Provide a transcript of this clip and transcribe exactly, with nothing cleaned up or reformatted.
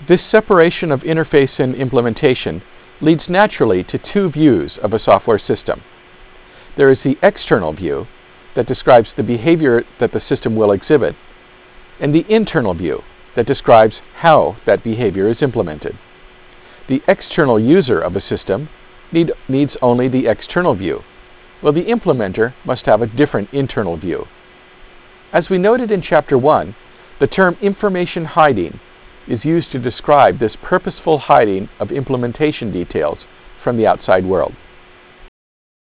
This separation of interface and implementation leads naturally to two views of a software system. There is the external view that describes the behavior that the system will exhibit, and the internal view that describes how that behavior is implemented. The external user of a system need, needs only the external view, while the implementer must have a different internal view. As we noted in Chapter one, the term information hiding is used to describe this purposeful hiding of implementation details from the outside world.